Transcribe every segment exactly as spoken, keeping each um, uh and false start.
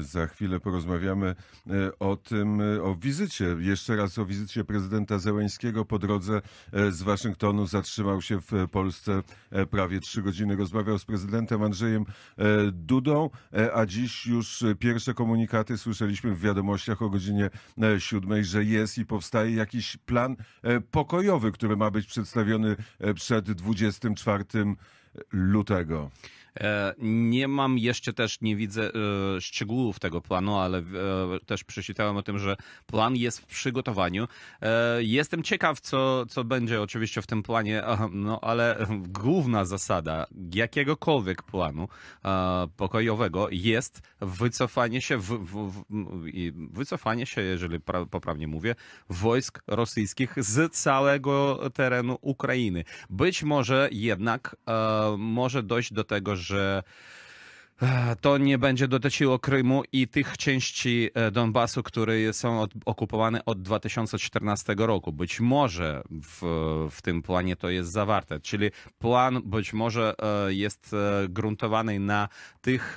Za chwilę porozmawiamy o tym, o wizycie, jeszcze raz o wizycie prezydenta Zełenskiego. Po drodze z Waszyngtonu zatrzymał się w Polsce prawie trzy godziny. Rozmawiał z prezydentem Andrzejem Dudą, a dziś już pierwsze komunikaty słyszeliśmy w wiadomościach o godzinie siódmej, że jest i powstaje jakiś plan pokojowy, który ma być przedstawiony przed dwudziestego czwartego lutego. Nie mam jeszcze też, nie widzę szczegółów tego planu, ale też przeczytałem o tym, że plan jest w przygotowaniu. Jestem ciekaw, co, co będzie oczywiście w tym planie, no ale główna zasada jakiegokolwiek planu pokojowego jest wycofanie się, w, w, w, wycofanie się, jeżeli poprawnie mówię, wojsk rosyjskich z całego terenu Ukrainy. Być może jednak może dojść do tego, że to nie będzie dotyczyło Krymu i tych części Donbasu, które są okupowane od dwa tysiące czternastego roku. Być może w, w tym planie to jest zawarte, czyli plan być może jest gruntowany na tych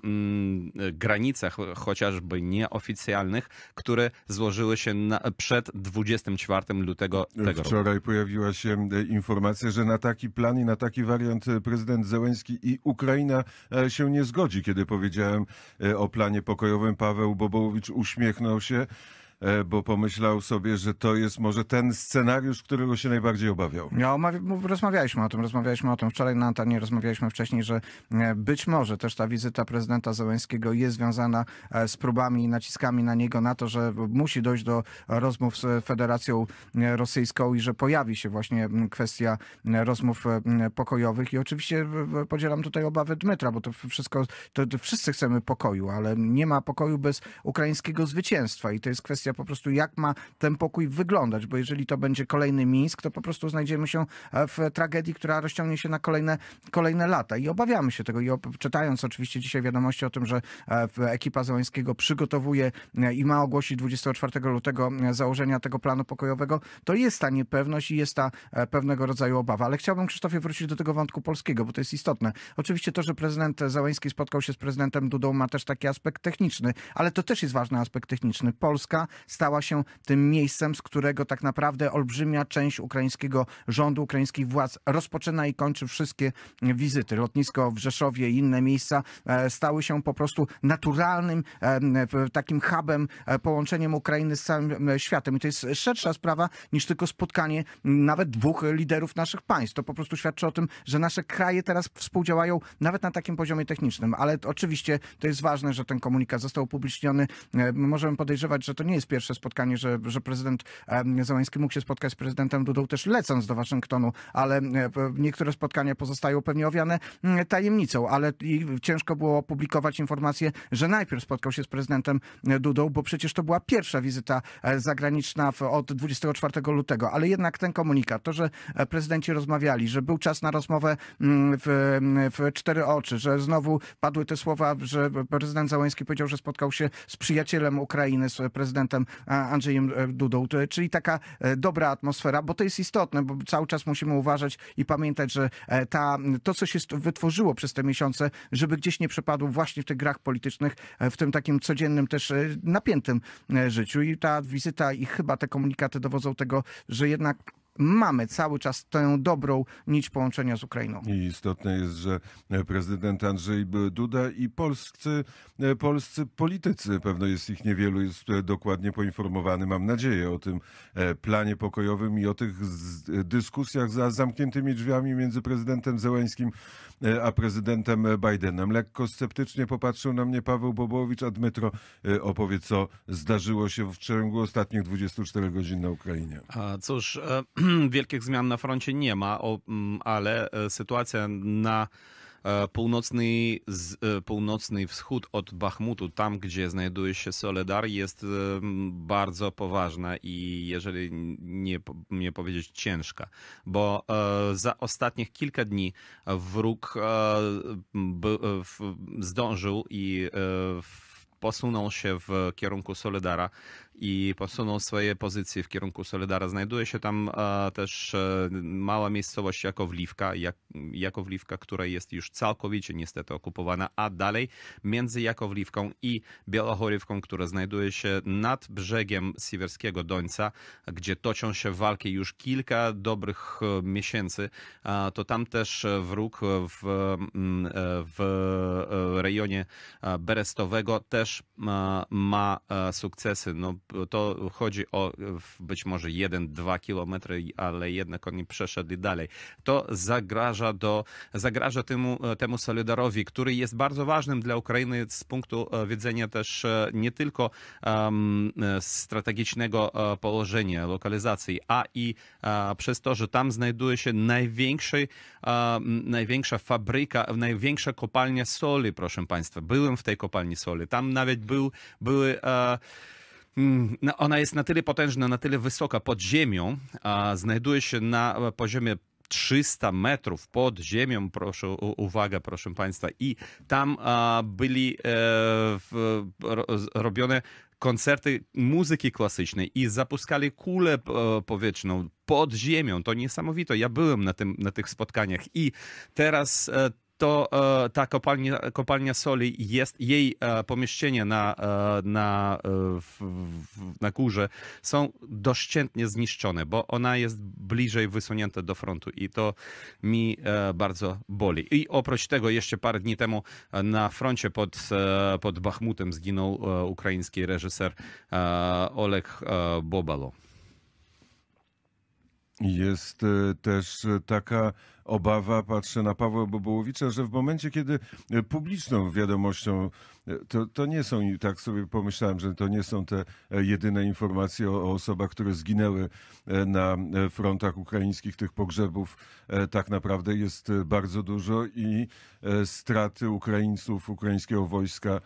granicach, chociażby nieoficjalnych, które złożyły się na, przed dwudziestego czwartego lutego tego roku. Wczoraj pojawiła się informacja, że na taki plan i na taki wariant prezydent Zełenski i Ukraina się nie zgodzi. Kiedy powiedziałem o planie pokojowym, Paweł Bobołowicz uśmiechnął się, bo pomyślał sobie, że to jest może ten scenariusz, którego się najbardziej obawiał. Ja rozmawialiśmy o tym, rozmawialiśmy o tym wczoraj na antenie, rozmawialiśmy wcześniej, że być może też ta wizyta prezydenta Zełenskiego jest związana z próbami i naciskami na niego na to, że musi dojść do rozmów z Federacją Rosyjską i że pojawi się właśnie kwestia rozmów pokojowych. I oczywiście podzielam tutaj obawy Dmytra, bo to wszystko, to, to wszyscy chcemy pokoju, ale nie ma pokoju bez ukraińskiego zwycięstwa i to jest kwestia po prostu, jak ma ten pokój wyglądać, bo jeżeli to będzie kolejny Mińsk, to po prostu znajdziemy się w tragedii, która rozciągnie się na kolejne, kolejne lata i obawiamy się tego. I czytając oczywiście dzisiaj wiadomości o tym, że ekipa Zełenskiego przygotowuje i ma ogłosić dwudziestego czwartego lutego założenia tego planu pokojowego, to jest ta niepewność i jest ta pewnego rodzaju obawa. Ale chciałbym, Krzysztofie, wrócić do tego wątku polskiego, bo to jest istotne. Oczywiście to, że prezydent Zełenski spotkał się z prezydentem Dudą, ma też taki aspekt techniczny, ale to też jest ważny aspekt techniczny. Polska stała się tym miejscem, z którego tak naprawdę olbrzymia część ukraińskiego rządu, ukraińskich władz rozpoczyna i kończy wszystkie wizyty. Lotnisko w Rzeszowie i inne miejsca stały się po prostu naturalnym takim hubem, połączeniem Ukrainy z całym światem. I to jest szersza sprawa niż tylko spotkanie nawet dwóch liderów naszych państw. To po prostu świadczy o tym, że nasze kraje teraz współdziałają nawet na takim poziomie technicznym. Ale oczywiście to jest ważne, że ten komunikat został upubliczniony. Możemy podejrzewać, że to nie jest pierwsze spotkanie, że, że prezydent Zełenski mógł się spotkać z prezydentem Dudą też lecąc do Waszyngtonu, ale niektóre spotkania pozostają pewnie owiane tajemnicą, ale ciężko było opublikować informację, że najpierw spotkał się z prezydentem Dudą, bo przecież to była pierwsza wizyta zagraniczna od dwudziestego czwartego lutego, ale jednak ten komunikat, to, że prezydenci rozmawiali, że był czas na rozmowę w, w cztery oczy, że znowu padły te słowa, że prezydent Zełenski powiedział, że spotkał się z przyjacielem Ukrainy, z prezydentem Andrzejem Dudą, czyli taka dobra atmosfera, bo to jest istotne, bo cały czas musimy uważać i pamiętać, że ta, to, co się wytworzyło przez te miesiące, żeby gdzieś nie przepadło właśnie w tych grach politycznych, w tym takim codziennym też napiętym życiu. I ta wizyta i chyba te komunikaty dowodzą tego, że jednak mamy cały czas tę dobrą nić połączenia z Ukrainą. I istotne jest, że prezydent Andrzej Duda i polscy, polscy politycy, pewno jest ich niewielu, jest dokładnie poinformowany, mam nadzieję, o tym planie pokojowym i o tych dyskusjach za zamkniętymi drzwiami między prezydentem Zełenskim a prezydentem Bidenem. Lekko sceptycznie popatrzył na mnie Paweł Bobołowicz, a Dmytro opowie, co zdarzyło się w ciągu ostatnich dwudziestu czterech godzin na Ukrainie. A cóż, wielkich zmian na froncie nie ma, ale sytuacja na północny, północny wschód od Bachmutu, tam gdzie znajduje się Soledar, jest bardzo poważna i jeżeli nie, nie powiedzieć ciężka, bo za ostatnich kilka dni wróg zdążył i posunął się w kierunku Soledara i posunął swoje pozycje w kierunku Solidara. Znajduje się tam też mała miejscowość Jakowliwka, Jak, Jakowliwka, która jest już całkowicie niestety okupowana, a dalej między Jakowliwką i Bielohorywką, która znajduje się nad brzegiem Siewierskiego Dońca, gdzie toczą się walki już kilka dobrych miesięcy, to tam też wróg w, w rejonie Berestowego też ma sukcesy. No, to chodzi o być może jeden dwa kilometry, ale jednak oni przeszedli dalej. To zagraża, do, zagraża temu, temu Solidarowi, który jest bardzo ważnym dla Ukrainy z punktu widzenia też nie tylko um, strategicznego położenia, lokalizacji, a i a, przez to, że tam znajduje się największy, a, największa fabryka, największa kopalnia soli, proszę Państwa. Byłem w tej kopalni soli. Tam nawet był, były... A, ona jest na tyle potężna, na tyle wysoka pod ziemią, a znajduje się na poziomie trzysta metrów pod ziemią, proszę, uwaga, proszę Państwa, i tam a, byli e, w, ro, robione koncerty muzyki klasycznej i zapuskali kulę powietrzną pod ziemią. To niesamowite. Ja byłem na, tym, na tych spotkaniach i teraz e, to ta kopalnia, kopalnia soli jest, jej pomieszczenia na, na, na górze są doszczętnie zniszczone, bo ona jest bliżej wysunięta do frontu i to mi bardzo boli. I oprócz tego jeszcze parę dni temu na froncie pod, pod Bachmutem zginął ukraiński reżyser Oleg Bobalo. Jest też taka obawa, patrzę na Pawła Bobołowicza, że w momencie, kiedy publiczną wiadomością, to, to nie są, i tak sobie pomyślałem, że to nie są te jedyne informacje o, o osobach, które zginęły na frontach ukraińskich, tych pogrzebów tak naprawdę jest bardzo dużo i straty Ukraińców, ukraińskiego wojska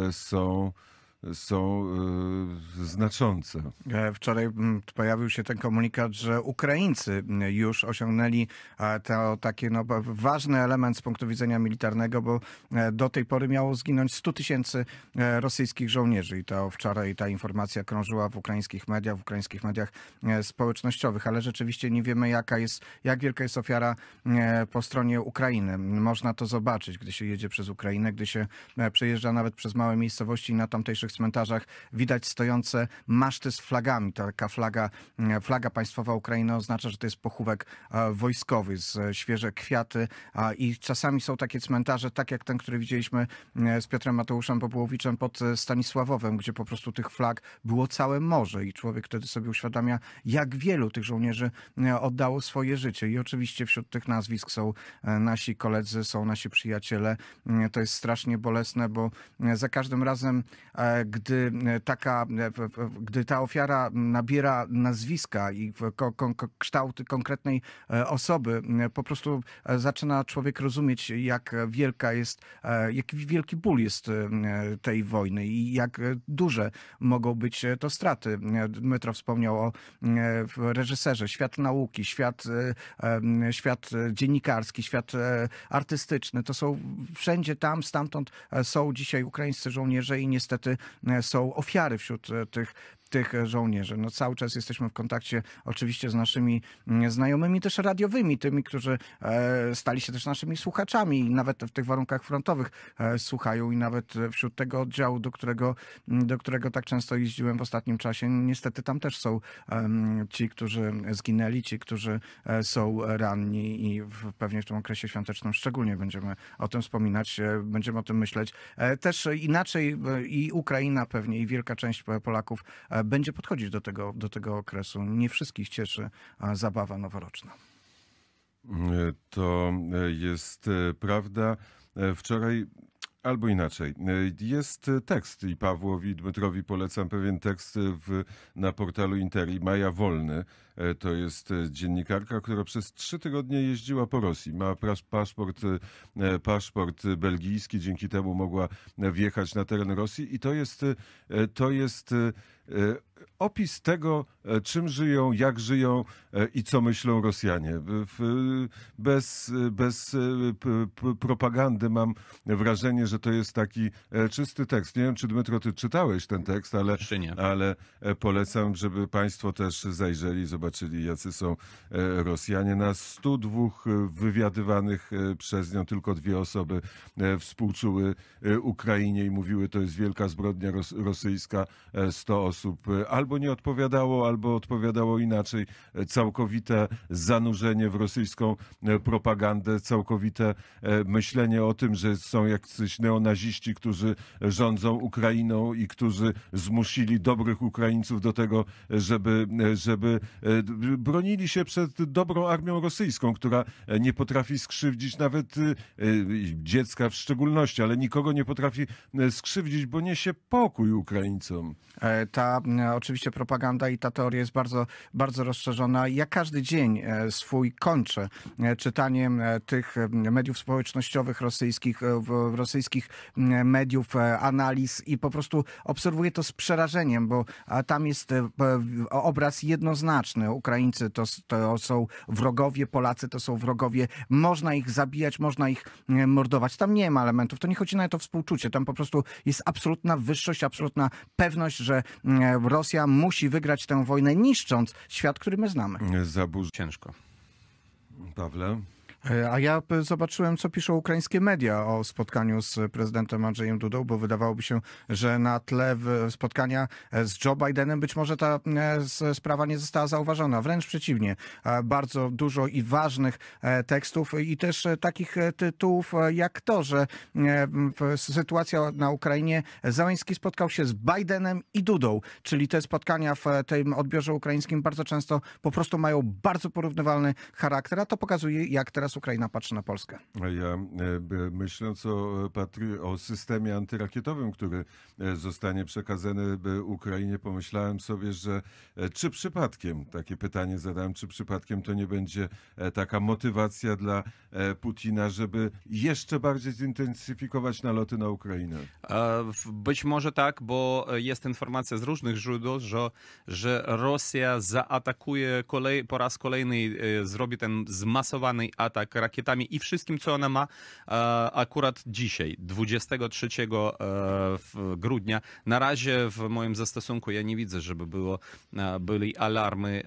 są są y, znaczące. Wczoraj pojawił się ten komunikat, że Ukraińcy już osiągnęli to taki no, ważny element z punktu widzenia militarnego, bo do tej pory miało zginąć sto tysięcy rosyjskich żołnierzy i to wczoraj ta informacja krążyła w ukraińskich mediach, w ukraińskich mediach społecznościowych, ale rzeczywiście nie wiemy, jaka jest, jak wielka jest ofiara po stronie Ukrainy. Można to zobaczyć, gdy się jedzie przez Ukrainę, gdy się przejeżdża nawet przez małe miejscowości na tamtejszych cmentarzach widać stojące maszty z flagami. Taka flaga, flaga państwowa Ukrainy oznacza, że to jest pochówek wojskowy, z świeże kwiaty i czasami są takie cmentarze, tak jak ten, który widzieliśmy z Piotrem Mateuszem Bobołowiczem pod Stanisławowem, gdzie po prostu tych flag było całe morze i człowiek wtedy sobie uświadamia, jak wielu tych żołnierzy oddało swoje życie. I oczywiście wśród tych nazwisk są nasi koledzy, są nasi przyjaciele. To jest strasznie bolesne, bo za każdym razem gdy taka, gdy ta ofiara nabiera nazwiska i kształt konkretnej osoby, po prostu zaczyna człowiek rozumieć, jak wielka jest, jak wielki ból jest tej wojny i jak duże mogą być to straty. Dmytro wspomniał o reżyserze, świat nauki, świat, świat dziennikarski, świat artystyczny. To są wszędzie tam, stamtąd są dzisiaj ukraińscy żołnierze i niestety są ofiary wśród tych, tych żołnierzy. No, cały czas jesteśmy w kontakcie oczywiście z naszymi znajomymi też radiowymi, tymi, którzy e, stali się też naszymi słuchaczami i nawet w tych warunkach frontowych e, słuchają i nawet wśród tego oddziału, do którego, do którego tak często jeździłem w ostatnim czasie, niestety tam też są e, ci, którzy zginęli, ci, którzy e, są ranni i w, pewnie w tym okresie świątecznym szczególnie będziemy o tym wspominać, e, będziemy o tym myśleć. E, też inaczej e, i Ukraina pewnie i wielka część Polaków e, będzie podchodzić do tego, do tego okresu. Nie wszystkich cieszy zabawa noworoczna. To jest prawda. Wczoraj, albo inaczej, jest tekst i Pawłowi, Dmytrowi polecam pewien tekst w, na portalu Interi, Maja Wolny, To jest dziennikarka, która przez trzy tygodnie jeździła po Rosji. Ma paszport, paszport belgijski, dzięki temu mogła wjechać na teren Rosji i to jest, to jest opis tego, czym żyją, jak żyją i co myślą Rosjanie. Bez, bez propagandy mam wrażenie, że to jest taki czysty tekst. Nie wiem, czy Dmytro, ty czytałeś ten tekst, ale, ale polecam, żeby państwo też zajrzeli, zobaczyli, jacy są Rosjanie. Na stu dwóch wywiadywanych przez nią tylko dwie osoby współczuły Ukrainie i mówiły, to jest wielka zbrodnia rosyjska. sto osób albo nie odpowiadało, albo odpowiadało inaczej. Całkowite zanurzenie w rosyjską propagandę, całkowite myślenie o tym, że są jacyś neonaziści, którzy rządzą Ukrainą i którzy zmusili dobrych Ukraińców do tego, żeby, żeby bronili się przed dobrą armią rosyjską, która nie potrafi skrzywdzić nawet dziecka w szczególności, ale nikogo nie potrafi skrzywdzić, bo niesie pokój Ukraińcom. Ta oczywiście propaganda i ta teoria jest bardzo, bardzo rozszerzona. Ja każdy dzień swój kończę czytaniem tych mediów społecznościowych rosyjskich, rosyjskich mediów, analiz i po prostu obserwuję to z przerażeniem, bo tam jest obraz jednoznaczny. Ukraińcy to, to są wrogowie, Polacy to są wrogowie. Można ich zabijać, można ich mordować. Tam nie ma elementów. To nie chodzi nawet o współczucie. Tam po prostu jest absolutna wyższość, absolutna pewność, że Rosja musi wygrać tę wojnę, niszcząc świat, który my znamy. Zabór... Ciężko. Pawle? A ja zobaczyłem, co piszą ukraińskie media o spotkaniu z prezydentem Andrzejem Dudą, bo wydawałoby się, że na tle spotkania z Joe Bidenem być może ta sprawa nie została zauważona. Wręcz przeciwnie. Bardzo dużo i ważnych tekstów i też takich tytułów jak to, że sytuacja na Ukrainie, Zełenski spotkał się z Bidenem i Dudą, czyli te spotkania w tym odbiorze ukraińskim bardzo często po prostu mają bardzo porównywalny charakter, a to pokazuje, jak teraz Ukraina patrzy na Polskę. Ja myśląc o, o systemie antyrakietowym, który zostanie przekazany Ukrainie, pomyślałem sobie, że czy przypadkiem, takie pytanie zadałem, czy przypadkiem to nie będzie taka motywacja dla Putina, żeby jeszcze bardziej zintensyfikować naloty na Ukrainę? Być może tak, bo jest informacja z różnych źródeł, że, że Rosja zaatakuje kolej, po raz kolejny, zrobi ten zmasowany atak rakietami i wszystkim, co ona ma akurat dzisiaj, dwudziestego trzeciego grudnia. Na razie w moim zastosunku ja nie widzę, żeby było, byli alarmy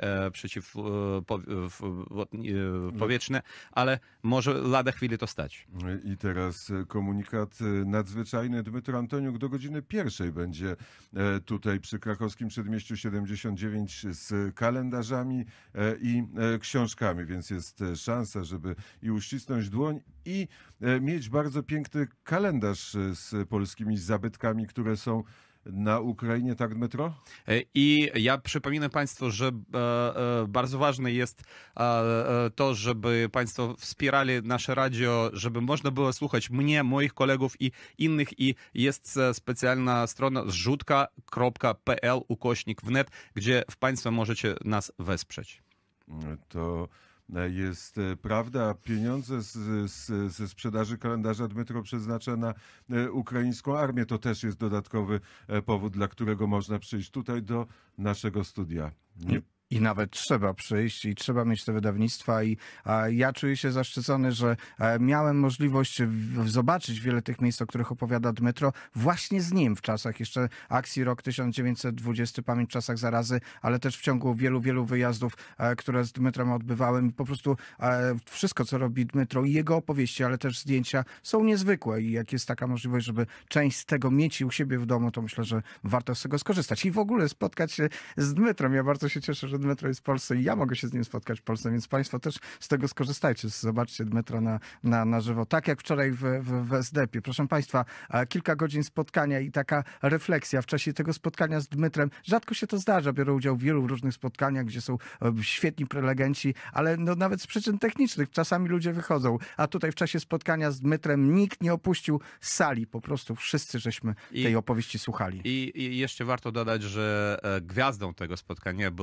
przeciwpowietrzne, ale może lada chwili to stać. I teraz komunikat nadzwyczajny. Dmytro Antoniuk do godziny pierwszej będzie tutaj przy krakowskim Przedmieściu siedemdziesiąt dziewięć z kalendarzami i książkami, więc jest szansa, żeby i uścisnąć dłoń i mieć bardzo piękny kalendarz z polskimi zabytkami, które są na Ukrainie, tak, Dmytro? I ja przypominam Państwu, że bardzo ważne jest to, żeby Państwo wspierali nasze radio, żeby można było słuchać mnie, moich kolegów i innych. I jest specjalna strona zrzutka kropka p l ukośnik wnet, gdzie Państwo możecie nas wesprzeć. To jest prawda. Pieniądze z, z, ze sprzedaży kalendarza Dmytro przeznacza na ukraińską armię. To też jest dodatkowy powód, dla którego można przyjść tutaj do naszego studia. Nie... I nawet trzeba przyjść i trzeba mieć te wydawnictwa i a, ja czuję się zaszczycony, że a, miałem możliwość w, zobaczyć wiele tych miejsc, o których opowiada Dmytro, właśnie z nim w czasach jeszcze akcji rok tysiąc dziewięćset dwudziesty, pamięć w czasach zarazy, ale też w ciągu wielu, wielu wyjazdów, a, które z Dmytrem odbywałem i po prostu a, wszystko, co robi Dmytro i jego opowieści, ale też zdjęcia są niezwykłe i jak jest taka możliwość, żeby część z tego mieć u siebie w domu, to myślę, że warto z tego skorzystać i w ogóle spotkać się z Dmytrem. Ja bardzo się cieszę, że Dmytro jest w Polsce i ja mogę się z nim spotkać w Polsce, więc Państwo też z tego skorzystajcie. Zobaczcie Dmytra na, na, na żywo. Tak jak wczoraj w, w, w es de pie. Proszę Państwa, kilka godzin spotkania i taka refleksja w czasie tego spotkania z Dmytrem. Rzadko się to zdarza. Biorę udział w wielu różnych spotkaniach, gdzie są świetni prelegenci, ale no nawet z przyczyn technicznych czasami ludzie wychodzą. A tutaj w czasie spotkania z Dmytrem nikt nie opuścił sali. Po prostu wszyscy żeśmy tej I, opowieści słuchali. I, I jeszcze warto dodać, że gwiazdą tego spotkania był Ajdar.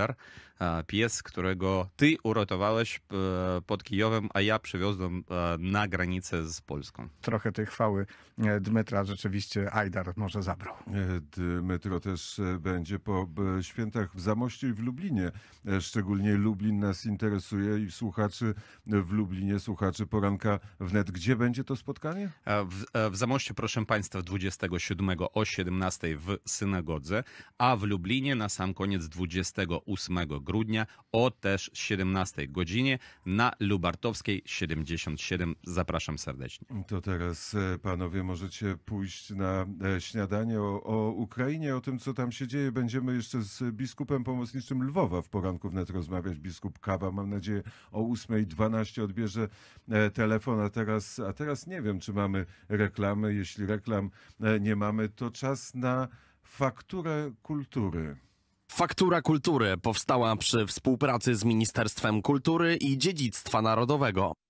Ajdar, pies, którego ty uratowałeś pod Kijowem, a ja przywiozłem na granicę z Polską. Trochę tej chwały Dmytra rzeczywiście Ajdar może zabrał. Dmytro też będzie po świętach w Zamościu i w Lublinie. Szczególnie Lublin nas interesuje i słuchaczy w Lublinie, słuchaczy Poranka Wnet. Gdzie będzie to spotkanie? W, w Zamościu, proszę Państwa, dwudziestego siódmego o siedemnastej w synagodze, a w Lublinie na sam koniec dwudziestego ósmego grudnia o też siedemnastej godzinie na Lubartowskiej siedemdziesiąt siedem. Zapraszam serdecznie. To teraz panowie możecie pójść na śniadanie o, o Ukrainie, o tym, co tam się dzieje. Będziemy jeszcze z biskupem pomocniczym Lwowa w Poranku Wnet rozmawiać. Biskup Kawa, mam nadzieję, o ósmej dwanaście odbierze telefon, a teraz, a teraz nie wiem, czy mamy reklamy. Jeśli reklam nie mamy, to czas na fakturę kultury. Faktura Kultury powstała przy współpracy z Ministerstwem Kultury i Dziedzictwa Narodowego.